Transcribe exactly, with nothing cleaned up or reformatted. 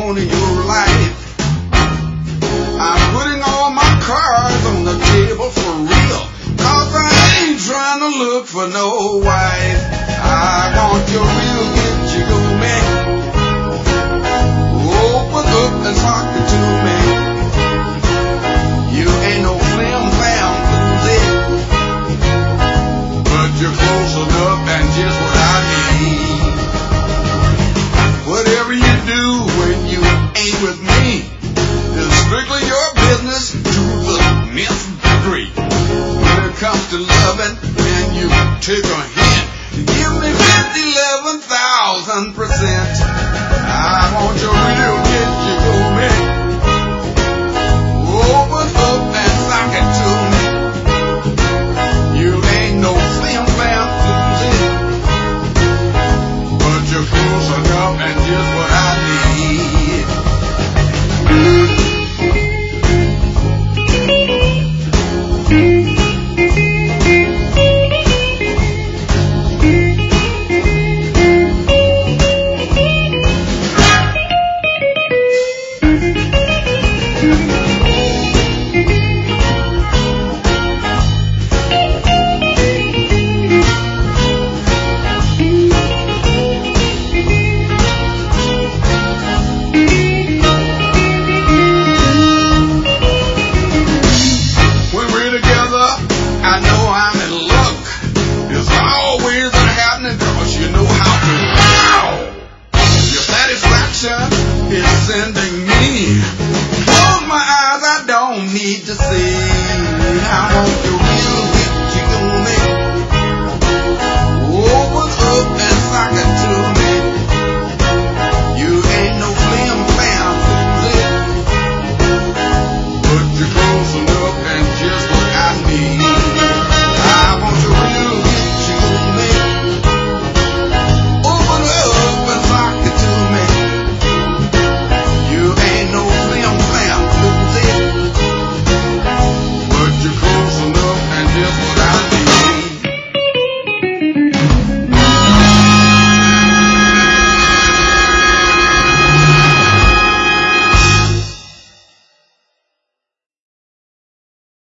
on your life. I'm putting all my cards on the table for real, 'cause I ain't trying to look for no wife. I want your real, get you go, man. Open up and talk to me. You ain't no flim flam floozy, but you're close enough and just what I need. Whatever you do when you ain't with me is strictly your business to the nth degree. When it comes to loving, can you take a hint? Give me fifty, eleven thousand percent. I want your real, get you go, man. Open up and sock it to me. You ain't no flim flam floozy, but you're close enough and just what I need. Just what I need.